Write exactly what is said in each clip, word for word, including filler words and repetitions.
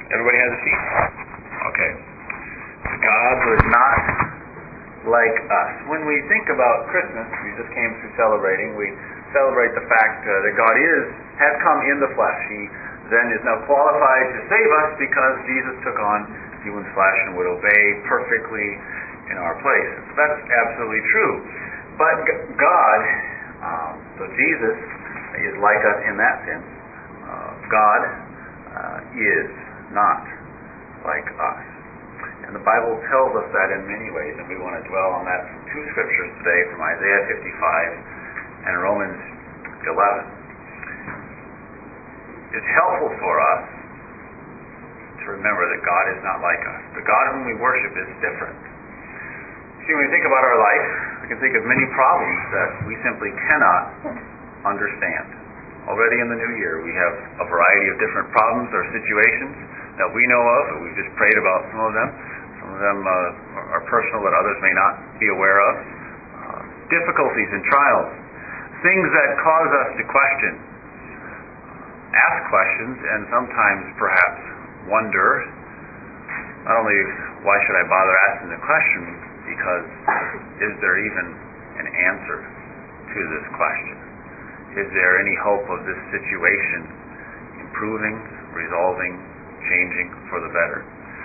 Everybody has a seat? Okay. God was not like us. When we think about Christmas, we just came through celebrating, we celebrate the fact uh, that God is, has come in the flesh. He then is now qualified to save us because Jesus took on human flesh and would obey perfectly in our place. So that's absolutely true. But God, um, so Jesus is like us in that sense. Uh, God uh, is not like us. And the Bible tells us that in many ways, and we want to dwell on that from two scriptures today, from Isaiah fifty-five and Romans eleven. It's helpful for us to remember that God is not like us. The God whom we worship is different. See, when we think about our life, we can think of many problems that we simply cannot understand. Already in the new year, we have a variety of different problems or situations that we know of, and we've just prayed about some of them. Some of them uh, are personal that others may not be aware of. Uh, difficulties and trials. Things that cause us to question, ask questions, and sometimes perhaps wonder, not only why should I bother asking the question, because is there even an answer to this question? Is there any hope of this situation improving, resolving, changing for the better?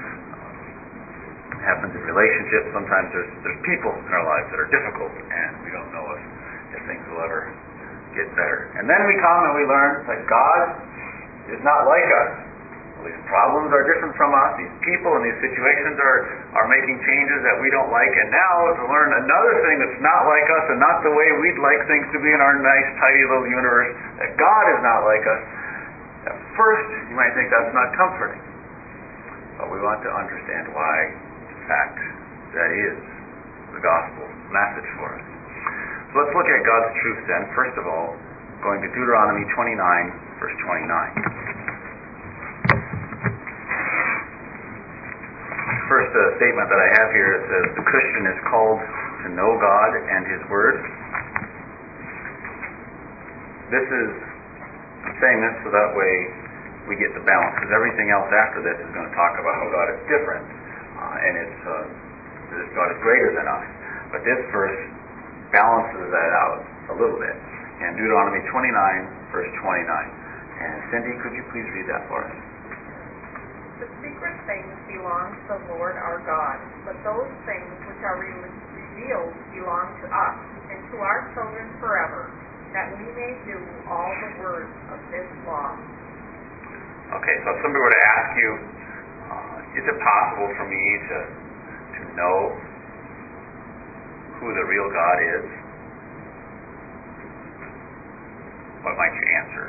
It happens in relationships. Sometimes there's there's people in our lives that are difficult, and we don't know if, if things will ever get better. And then we come and we learn that God is not like us. Well, these problems are different from us. These people and these situations are, are making changes that we don't like. And now to learn another thing that's not like us and not the way we'd like things to be in our nice, tidy little universe, that God is not like us. At first, you might think that's not comforting. But we want to understand why, in fact, that is the gospel message for us. So let's look at God's truth then. First of all, going to Deuteronomy twenty-nine, verse twenty-nine. First uh, statement that I have here, it says, the Christian is called to know God and His Word. This is, I'm saying this so that way we get the balance, because everything else after this is going to talk about how God is different, uh, and it's uh, this God is greater than us. But this verse balances that out a little bit. And Deuteronomy twenty-nine, verse twenty-nine. And Cindy, could you please read that for us? The secret things belong to the Lord our God, but those things which are re- revealed belong to us and to our children forever, that we may do all the words of this law. Okay, so if somebody were to ask you, uh, is it possible for me to to know who the real God is? What might you answer?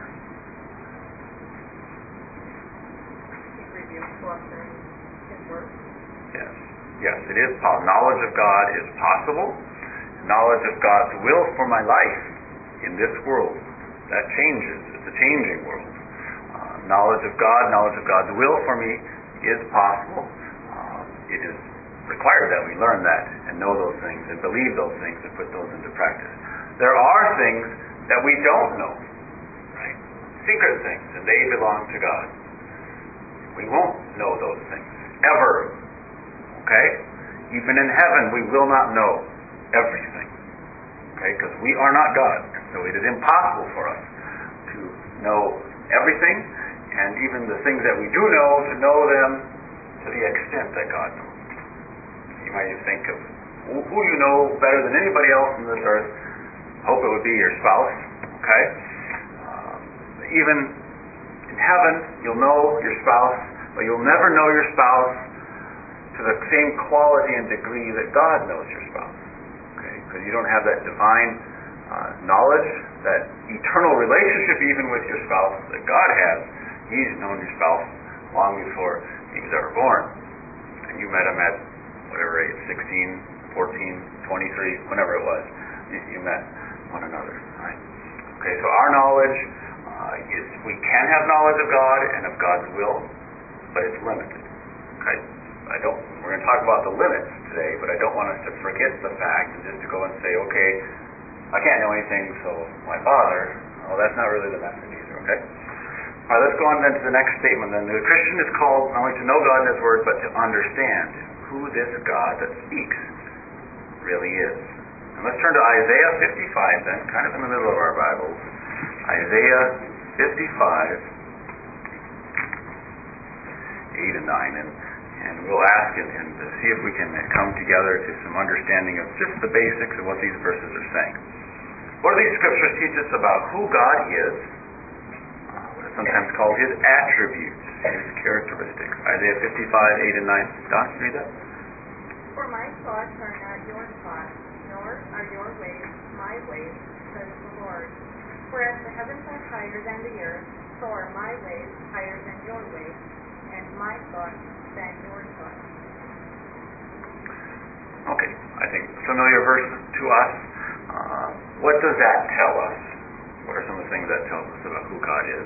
He reveals to us in His Word. Yes, yes, it is possible. Knowledge of God is possible. Knowledge of God's will for my life in this world, that changes. It's a changing world. Uh, knowledge of God, knowledge of God's will for me is possible. Uh, it is required that we learn that and know those things and believe those things and put those into practice. There are things that we don't know, right? Secret things, and they belong to God. We won't know those things, ever. Okay? Even in heaven, we will not know everything. Okay? Because we are not God. So it is impossible for us to know everything, and even the things that we do know, to know them to the extent that God knows. You might think of who you know better than anybody else on this earth. Hope it would be your spouse. Okay? Uh, even in heaven, you'll know your spouse, but you'll never know your spouse to the same quality and degree that God knows your spouse. Okay? Because you don't have that divine uh, knowledge, that eternal relationship even with your spouse that God has. He's known your spouse long before he was ever born. And you met him at whatever age, sixteen, fourteen, twenty-three, whenever it was, you, you met one another. Right? Okay, so our knowledge uh, is, we can have knowledge of God and of God's will, but it's limited. Okay, I don't. We're going to talk about the limits today, but I don't want us to forget the fact and just to go and say, okay, I can't know anything, so why bother? Well, that's not really the message either. Okay. All right, let's go on then to the next statement. Then the Christian is called not only to know God and His Word, but to understand who this God that speaks really is. And let's turn to Isaiah fifty-five then, kind of in the middle of our Bibles. Isaiah fifty-five, eight and nine, and, and we'll ask and, and to see if we can come together to some understanding of just the basics of what these verses are saying. What do these scriptures teach us about who God is? Sometimes called His attributes, His characteristics. Isaiah fifty-five, eight and nine. Don, can you read that? For my thoughts are not your thoughts, nor are your ways my ways, says the Lord. For as the heavens are higher than the earth, so are my ways higher than your ways, and my thoughts than your thoughts. Okay, I think familiar verse to us. Uh, what does that tell us? What are some of the things that tells us about who God is?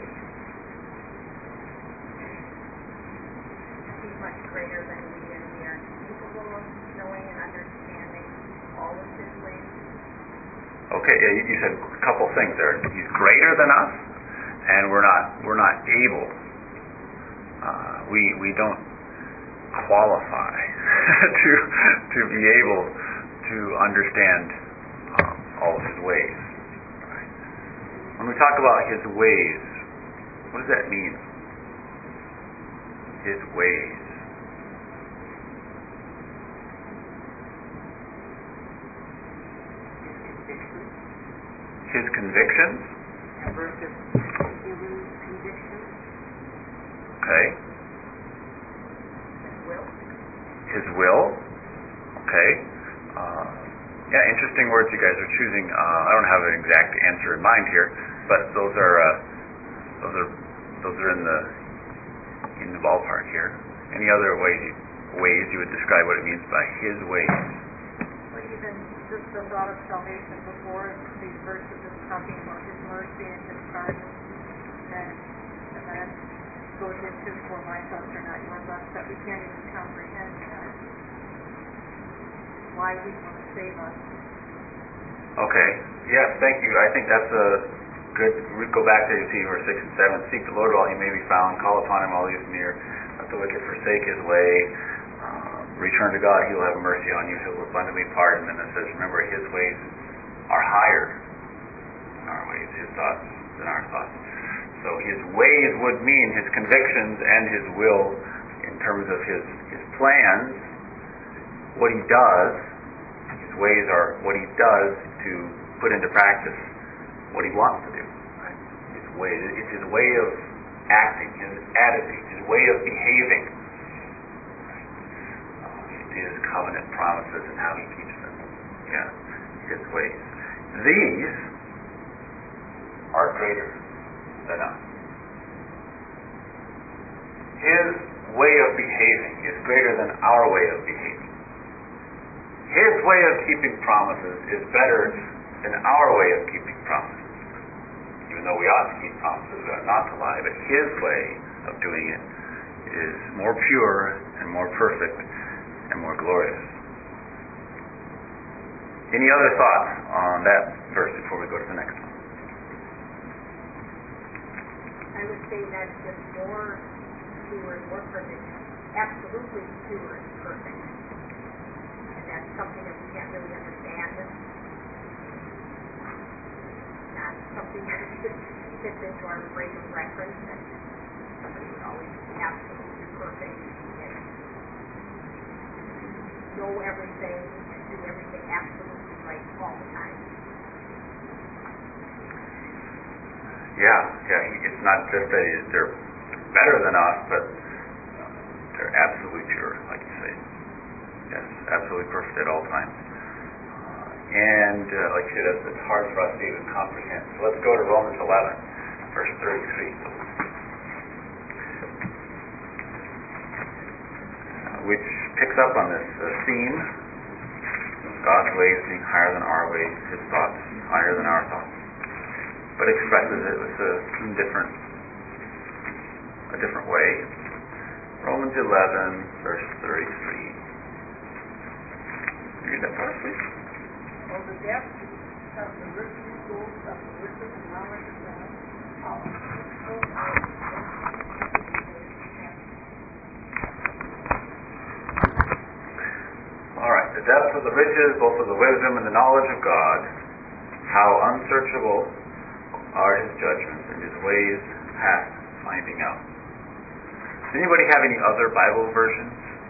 Much greater than we and we are capable of knowing and understanding all of His ways. Okay, yeah, you, you said a couple things there. He's greater than us, and we're not we're not able. Uh, we we don't qualify to to be able to understand um, all of His ways. Right? When we talk about His ways, what does that mean? His ways. His convictions. Versus human convictions. Okay. His will. His will. Okay. Uh, yeah, interesting words you guys are choosing. Uh, I don't have an exact answer in mind here, but those are uh, those are those are in the in the ballpark here. Any other ways you, ways you would describe what it means by His ways? Well, even just the thought of salvation before these verses is talking about His mercy and His pardon, and, and that goes into for my thoughts are not your thoughts, that we can't even comprehend that. Why He wants to save us. Okay. Yes, thank you. I think that's a good. We go back to see verse six and seven. Seek the Lord while He may be found. Call upon Him while He is near. Let the wicked forsake his way. Uh, return to God. He will have mercy on you. He will abundantly pardon. And it says, remember, His ways are higher than our ways. His thoughts than our thoughts. So His ways would mean His convictions and His will in terms of His His plans. What He does. His ways are what He does to put into practice what He wants to do. Right? His way. It's His way of acting, His attitude, His way of behaving. Right? Uh, it's His covenant promises and how He keeps them. Yeah, His ways. These are greater than us. His way of behaving is greater than our way of behaving. His way of keeping promises is better than our way of keeping promises. Even though we ought to keep promises, we ought not to lie, but His way of doing it is more pure and more perfect and more glorious. Any other thoughts on that verse before we go to the next one? I would say that's just more pure and more perfect. Absolutely pure and perfect. And that's something that we can't really understand. Not something that should fit into our frame of reference, that somebody would always be absolutely perfect and know everything and do everything absolutely right all the time. Yeah, yeah. It's not just that they're better than us, but they're absolutely pure, like you say. Yes, absolutely perfect at all times. And uh, like you said, it's hard for us to even comprehend. So let's go to Romans eleven, verse thirty-three, uh, which picks up on this uh, theme of God's ways being higher than our ways, His thoughts higher than our thoughts, but expresses it with a different, a different way. Romans eleven, verse thirty-three. Read that part, please. For the depth of the riches of the wisdom and knowledge of God All right, the depth of the riches, both of the wisdom and the knowledge of God, how unsearchable are his judgments and his ways past finding out. Does anybody have any other Bible versions?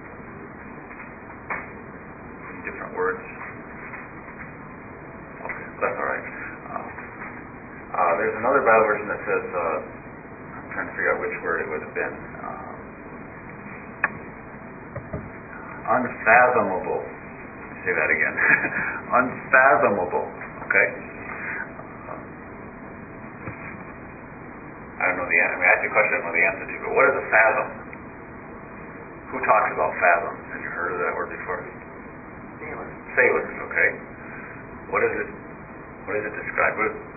Any different words? Okay, that's all right. Uh, uh, there's another Bible version that says, uh, I'm trying to figure out which word it would have been. Uh, unfathomable. Let me say that again. Unfathomable. Okay? I don't know the answer. I mean, I asked you a question I don't know the answer to, but what is a fathom? Who talks about fathoms? Have you heard of that word before? Sailors. Sailors, okay. What is it? What does it describe? What is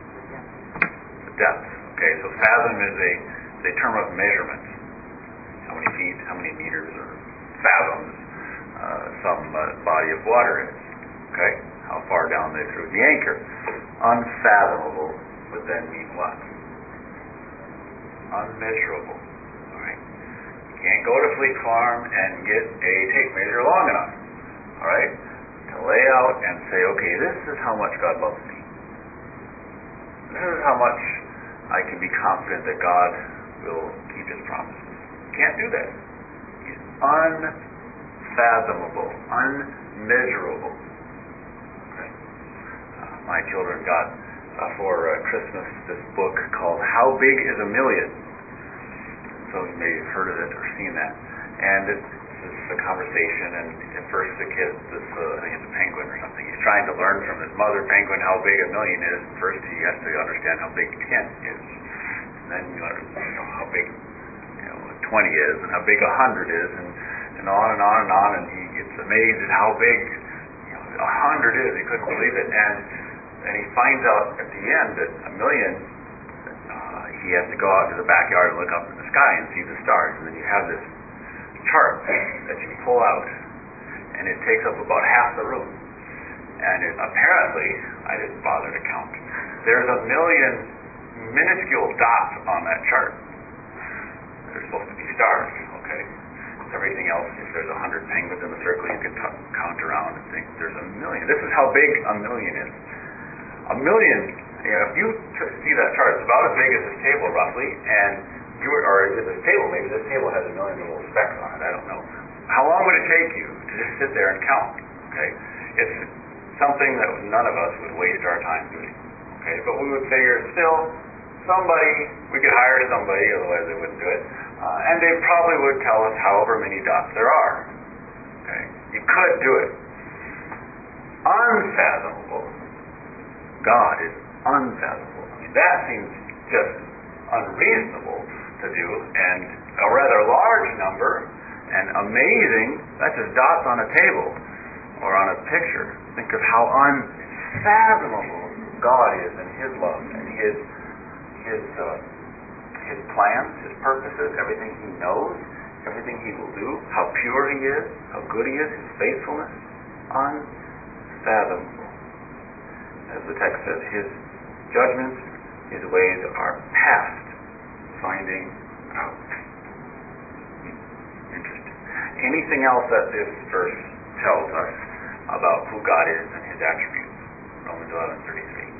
the depth? Okay, so fathom is a, is a term of measurement. How many feet, how many meters, or fathoms uh, some uh, body of water is. Okay, how far down they threw the anchor. Unfathomable would then mean what? Unmeasurable. All right. You can't go to Fleet Farm and get a tape measure long enough. All right, to lay out and say, okay, this is how much God loves me. This is how much I can be confident that God will keep his promises. You can't do that. He's unfathomable, unmeasurable. Okay. Uh, my children got uh, for uh, Christmas this book called How Big is a Million? So you may have heard of it or seen that. And it's, it's a conversation, and at first the kid, this, uh, I think it's a penguin or something, he's trying to learn from his mother penguin how big a million is. First he has to understand how big ten is. And then you learn you know, how big you know, twenty is, and how big a hundred is, and, and on and on and on, and he gets amazed at how big you know, a hundred is. He couldn't believe it. And and he finds out at the end that a million, uh, he has to go out to the backyard and look up in the sky and see the stars. And then you have this chart that you pull out, and it takes up about half the room. And it, apparently, I didn't bother to count, there's a million minuscule dots on that chart. They're supposed to be stars, okay? Everything else, if there's a hundred penguins in the circle, you can t- count around and think there's a million. This is how big a million is. A million, you know, if you t- see that chart, it's about as big as this table roughly, and you were, or is it this table? Maybe this table has a million little specks on it, I don't know. How long would it take you to just sit there and count? Okay, it's something that none of us would waste our time doing. Okay, but we would figure still, somebody, we could hire somebody, otherwise they wouldn't do it, uh, and they probably would tell us however many dots there are. Okay, you could do it. Unfathomable. God is unfathomable. I mean, that seems just unreasonable to do, and a rather large number, and amazing. That's just dots on a table or on a picture. Think of how unfathomable God is, and his love, and his his uh, his plans, his purposes, everything he knows, everything he will do, how pure he is, how good he is, his faithfulness. Unfathomable. As the text says, his judgments, his ways are past finding out. Interesting. Anything else that this verse tells us about who God is and his attributes? Romans eleven thirty-three.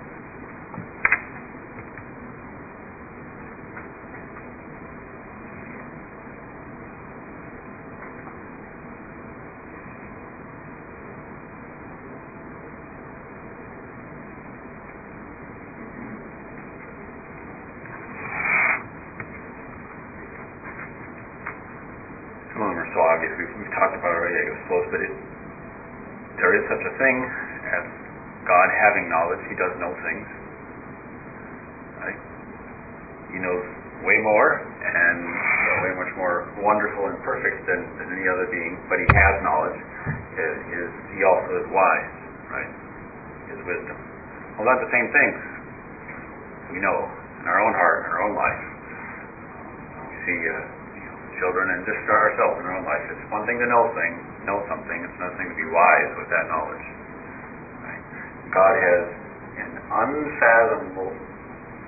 So obviously we've talked about it already, I suppose, but it, there is such a thing as God having knowledge. He does know things. Right? He knows way more and uh, way much more wonderful and perfect than, than any other being, but he has knowledge. Is, is he also is wise, right? His wisdom. Well, not the same things we know in our own heart, in our own life. We see uh, children, and just for ourselves in our own life. It's one thing to know things, know something. It's another thing to be wise with that knowledge. Right? God has an unfathomable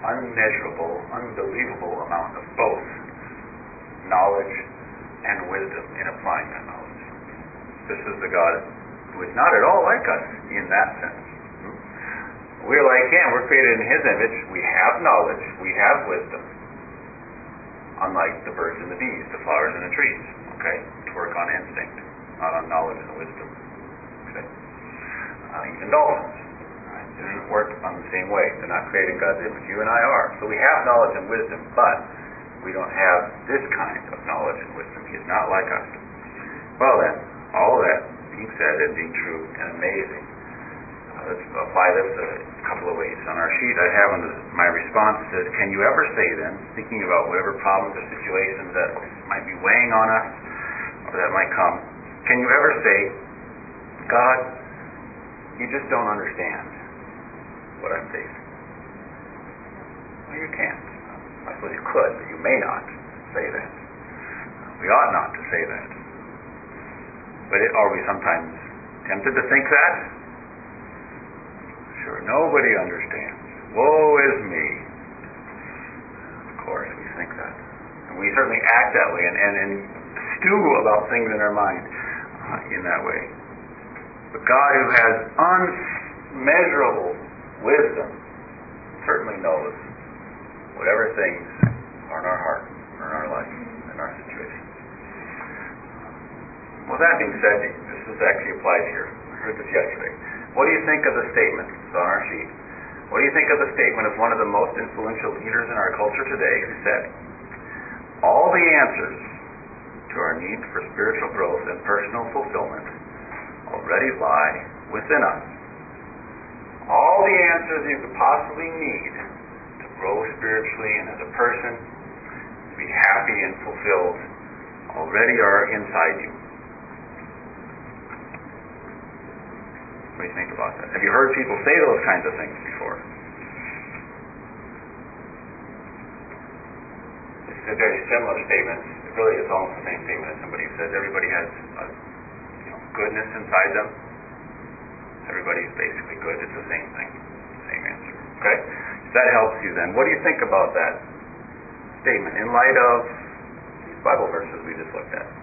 unmeasurable, unbelievable amount of both knowledge and wisdom in applying that knowledge. This is the God who is not at all like us in that sense. We're like Him. We're created in His image. We have knowledge. We have wisdom. Unlike the birds and the bees, the flowers and the trees. Okay? To work on instinct, not on knowledge and wisdom. Okay? Uh, even dolphins. Right? They don't work on the same way. They're not created in God's image. You and I are. So we have knowledge and wisdom, but we don't have this kind of knowledge and wisdom. He is not like us. Well then, all of that being said and being true and amazing, uh, let's apply this a couple of ways. On our sheet I have on the, my response says, can you ever say then, thinking about whatever problems or situations that might be weighing on us or that might come, can you ever say, God, you just don't understand what I'm facing? Well, you can't. I suppose you could, but you may not say that. We ought not to say that. But it, are we sometimes tempted to think that? Sure, nobody understands. Woe is me. Of course, we think that. And we certainly act that way and, and, and stew about things in our mind uh, in that way. But God, who has unmeasurable wisdom, certainly knows whatever things are in our heart, or in our life, in our situation. Well, that being said, this is actually applied here. I heard this yesterday. What do you think of the statement, it's on our sheet, what do you think of the statement of one of the most influential leaders in our culture today who said, all the answers to our need for spiritual growth and personal fulfillment already lie within us. All the answers you could possibly need to grow spiritually and as a person, to be happy and fulfilled, already are inside you. What do you think about that? Have you heard people say those kinds of things before? It's a very similar statement. It really is almost the same statement as somebody who says everybody has a, you know, goodness inside them. Everybody's basically good. It's the same thing. Same answer. Okay? If that helps you then, what do you think about that statement in light of these Bible verses we just looked at?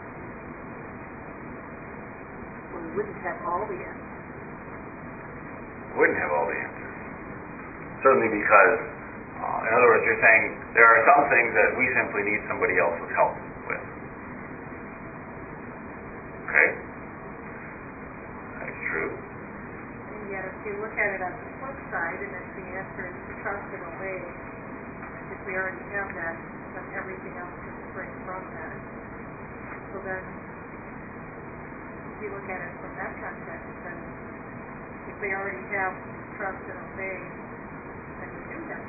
Well, we wouldn't have all the answers. Wouldn't have all the answers. Certainly because, uh, in other words, you're saying there are some things that we simply need somebody else's help with. Okay? That's true. And yet if you look at it on the flip side, and if the answer is to trust and obey, if we already have that, then everything else can spring from that. So then, if you look at it from that context, then if they already have trust and obey, then you do that.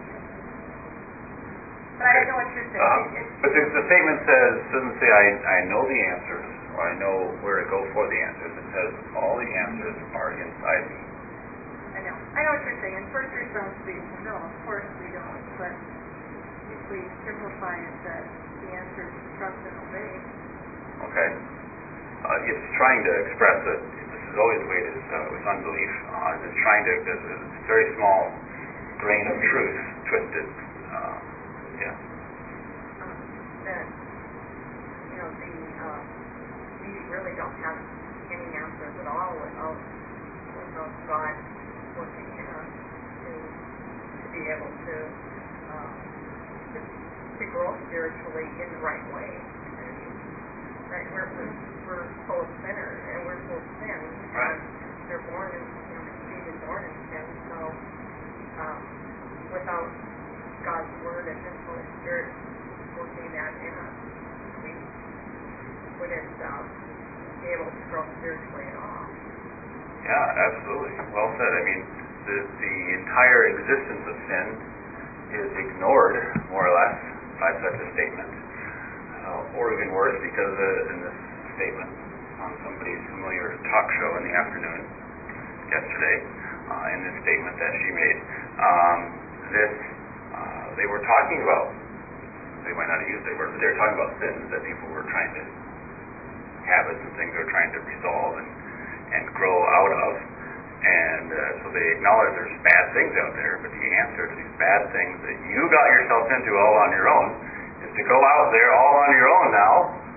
But I don't know what you're saying. Uh, it, but the, the statement says, doesn't say I, I know the answers, or I know where to go for the answers. It says all the answers are inside me. I know. I know what you're saying. First response would be, no, of course we don't. But if we simplify it that the answer is to trust and obey. Okay. Uh, it's trying to express that this is always the way it is uh, with unbelief. Uh, it's trying to, there's a very small grain of truth twisted. Uh, yeah. Um, that, you know, the, uh, we really don't have any answers at all without, without God working in us to, to be able to, uh, to, to grow spiritually in the right way. And, right, we're, we're, we're full of sinners, and we're full of sin. Right. And they're born in, you know, being born in sin, so, um, without God's Word and His Holy Spirit working that in us, we wouldn't um, be able to grow spiritually at all. Yeah, absolutely. Well said. I mean, the, the entire existence of sin is ignored, more or less, by such a statement. Uh, or even worse, because uh, in this statement on somebody's familiar talk show in the afternoon yesterday, uh, in this statement that she made, um, this uh, they were talking about, they might not have used it, but they were talking about sins that people were trying to, habits and things they were trying to resolve and, and grow out of. And uh, so they acknowledge there's bad things out there, but the answer to these bad things that you got yourself into all on your own is to go out there all on your own now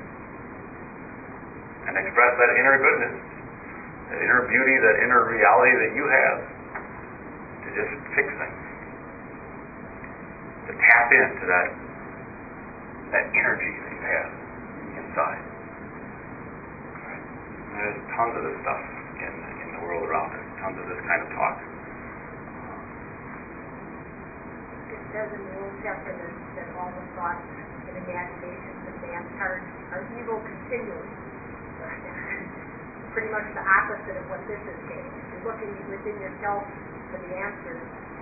and express that inner goodness, that inner beauty, that inner reality that you have, to just fix things, to tap into that that energy that you have inside. And there's tons of this stuff in in the world around us, tons of this kind of talk. It says in the Old Testament that all the thoughts and imaginations of man's heart are evil continually. Pretty much the opposite of what this is saying. If you're looking within yourself for the answers,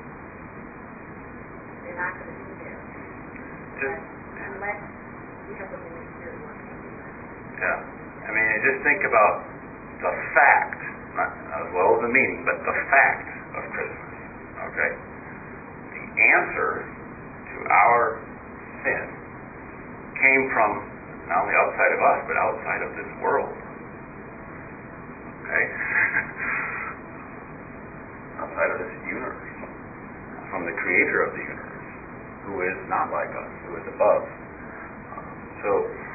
you're not going to be there. Just, unless you have the Holy Spirit working in you. yeah. I mean, just think about the fact, not as well as the meaning, but the fact of Christmas. Okay? The answer to our sin came from not only outside of us, but outside of this world. Okay? Outside of this universe. From the creator of the universe, who is not like us, who is above. Um, so,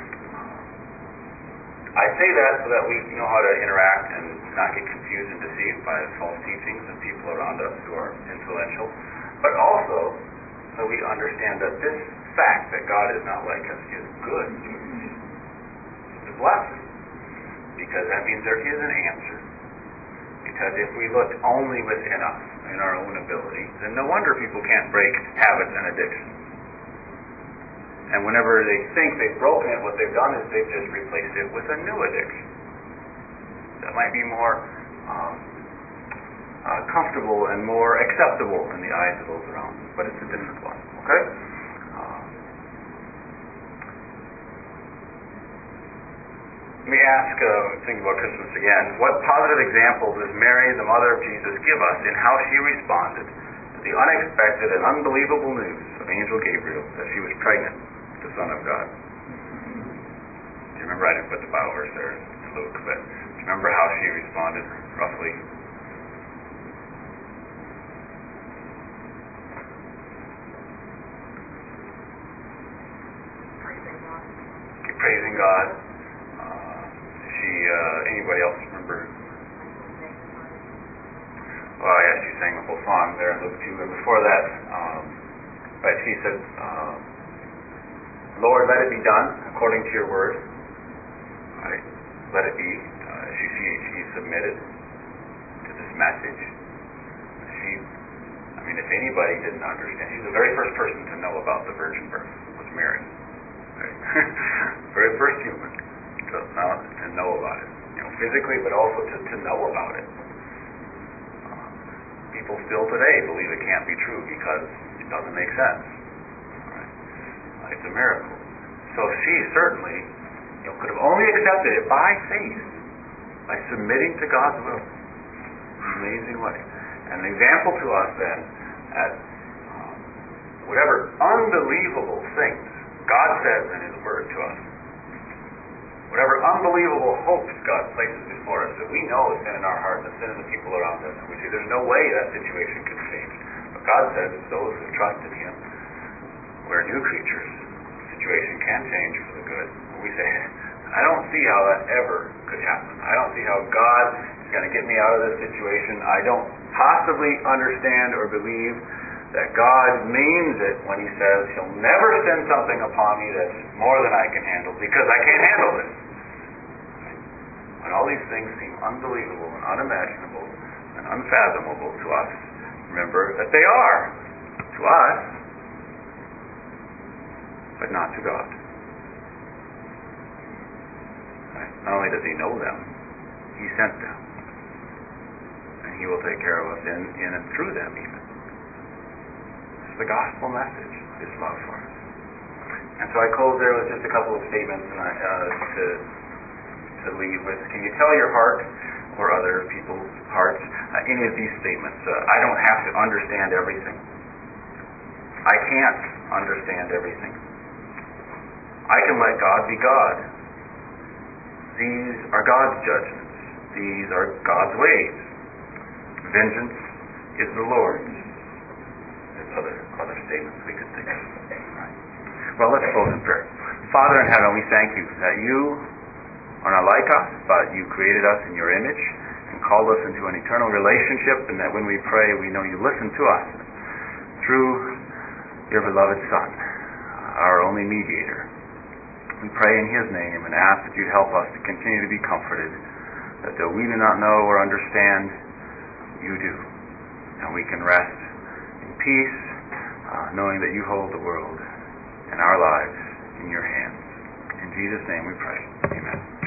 I say that so that we know how to interact and not get confused and deceived by false teachings of people around us who are influential, but also so we understand that this fact that God is not like us is good. It's a blessing, because that means there is an answer. Because if we looked only within us, in our own ability, then no wonder people can't break habits and addictions. And whenever they think they've broken it, what they've done is they've just replaced it with a new addiction that might be more um, uh, comfortable and more acceptable in the eyes of those around them. But it's a different one. Okay? Um, let me ask, uh, think about Christmas again. What positive example does Mary, the mother of Jesus, give us in how she responded to the unexpected and unbelievable news of Angel Gabriel that she was pregnant with the Son of God? Do you remember? I didn't put the Bible verse there in Luke, but do you remember how she responded, roughly? Praising God. Okay, praising God. She, uh, anybody else remember? Well, yeah, she sang the whole song there in Luke two, and before that, um, but she said, uh, Lord, let it be done according to your word. Right? Let it be. Uh, she, she, she submitted to this message. She, I mean, if anybody didn't understand, she's the very first person to know about the virgin birth, was Mary. Right? Very first human to, uh, to know about it, you know, physically, but also to, to know about it. Uh, people still today believe it can't be true because it doesn't make sense. Right? Uh, it's a miracle. So she certainly, you know, could have only accepted it by faith, by submitting to God's will. Amazing way. And an example to us then, at um, whatever unbelievable things God says in His Word to us, whatever unbelievable hopes God places before us that we know is sin in our heart and sin in the people around us, and we say there's no way that situation could change. But God says those who trust in Him, we're new creatures. The situation can change for the good. And we say, I don't see how that ever could happen. I don't see how God is going to get me out of this situation. I don't possibly understand or believe that God means it when He says He'll never send something upon me that's more than I can handle, because I can't handle it. When all these things seem unbelievable and unimaginable and unfathomable to us, remember that they are to us, but not to God. Right? Not only does He know them, He sent them. And He will take care of us in, in and through them even. The gospel message, His love for us. And so I close there with just a couple of statements and I, uh, to to leave with. Can you tell your heart or other people's hearts uh, any of these statements? Uh, I don't have to understand everything. I can't understand everything. I can let God be God. These are God's judgments. These are God's ways. Vengeance is the Lord's. There's other, other statements we could think of. Right. Well, let's close in prayer. Father in heaven, we thank you that you are not like us, but you created us in your image and called us into an eternal relationship, and that when we pray, we know you listen to us through your beloved Son, our only mediator. We pray in his name and ask that you'd help us to continue to be comforted, that though we do not know or understand, you do. And we can rest in peace, uh, knowing that you hold the world and our lives in your hands. In Jesus' name we pray. Amen.